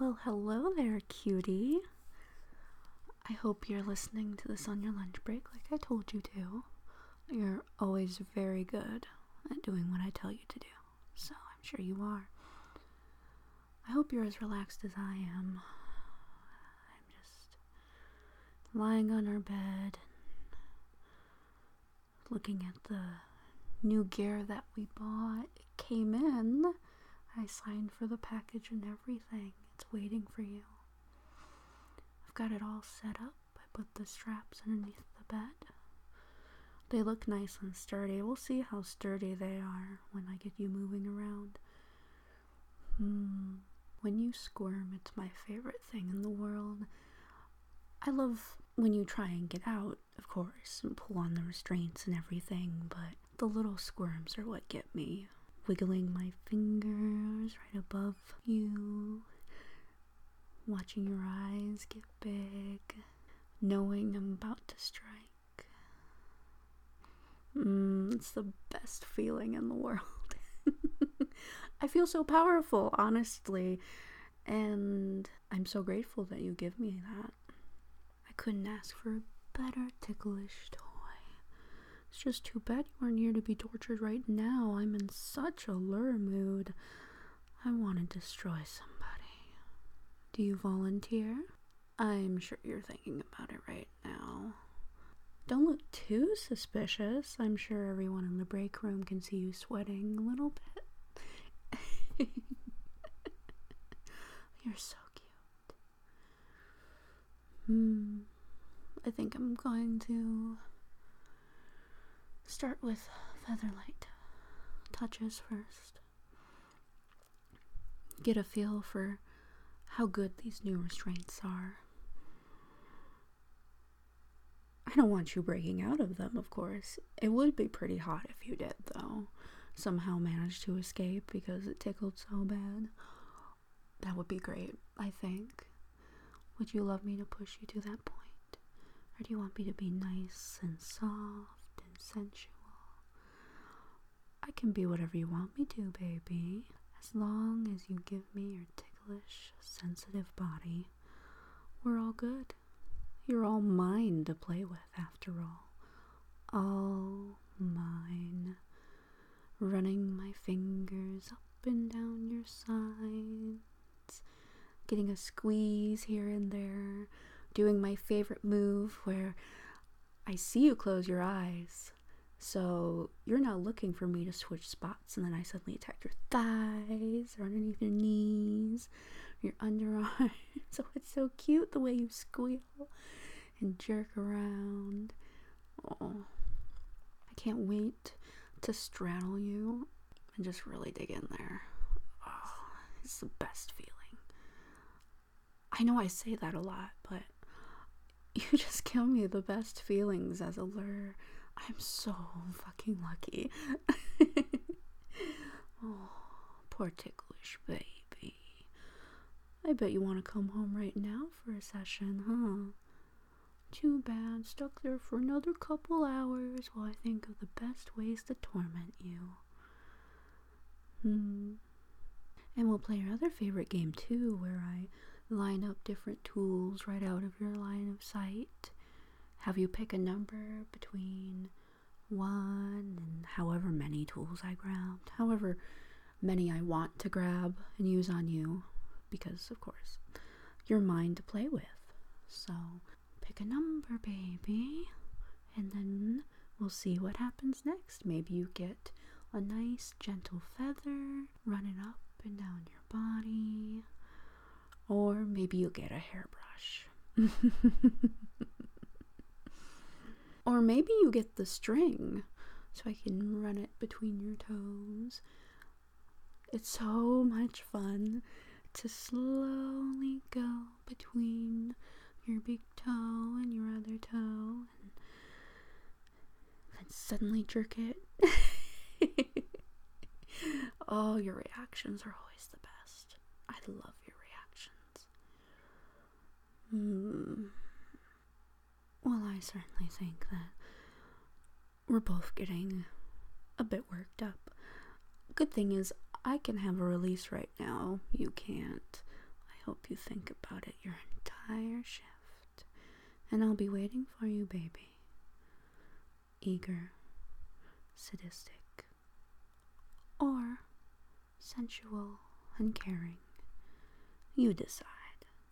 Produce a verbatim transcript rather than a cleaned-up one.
Well, hello there, cutie. I hope you're listening to this on your lunch break like I told you to. You're always very good at doing what I tell you to do, so I'm sure you are. I hope you're as relaxed as I am. I'm just lying on our bed and looking at the new gear that we bought. It came in. I signed for the package and everything. It's waiting for you. I've got it all set up. I put the straps underneath the bed. They look nice and sturdy. We'll see how sturdy they are when I get you moving around. Hmm. When you squirm, it's my favorite thing in the world. I love when you try and get out, of course, and pull on the restraints and everything, but the little squirms are what get me. Wiggling my fingers right above you, watching your eyes get big, knowing I'm about to strike. Mm, it's the best feeling in the world. I feel so powerful, honestly, and I'm so grateful that you give me that. I couldn't ask for a better ticklish toy. It's just too bad you aren't here to be tortured right now. I'm in such a lure mood. I want to destroy somebody. Do you volunteer? I'm sure you're thinking about it right now. Don't look too suspicious. I'm sure everyone in the break room can see you sweating a little bit. You're so cute. Hmm. I think I'm going to start with featherlight touches first. Get a feel for how good these new restraints are. I don't want you breaking out of them, of course. It would be pretty hot if you did, though. Somehow managed to escape because it tickled so bad. That would be great, I think. Would you love me to push you to that point? Or do you want me to be nice and soft and sensual? I can be whatever you want me to, baby. As long as you give me your ticklish, sensitive body, we're all good. You're all mine to play with, after all. All mine. Running my fingers up and down your sides, getting a squeeze here and there, doing my favorite move where I see you close your eyes, so you're now looking for me to switch spots, and then I suddenly attack your thighs or underneath your knees, your underarms. So it's so cute the way you squeal and jerk around. Oh, I can't wait to straddle you and just really dig in there. Oh, it's the best feeling. I know I say that a lot, but you just give me the best feelings as a lure. I'm so fucking lucky. Oh, poor ticklish baby. I bet you want to come home right now for a session, huh? Too bad, stuck there for another couple hours while I think of the best ways to torment you. Hmm. And we'll play your other favorite game too, where I line up different tools right out of your line of sight. Have you pick a number between one and however many tools I grabbed, however many I want to grab and use on you, because of course you're mine to play with. So pick a number, baby, and then we'll see what happens next. Maybe you get a nice gentle feather running up and down your body, or maybe you'll get a hairbrush. Or maybe you get the string so I can run it between your toes. It's so much fun to slowly go between your big toe and your other toe and then suddenly jerk it. Oh, your reactions are always the best. I love your reactions. Hmm. Well, I certainly think that we're both getting a bit worked up. Good thing is I can have a release right now. You can't. I hope you think about it your entire shift. And I'll be waiting for you, baby. Eager, sadistic, or sensual and caring. You decide.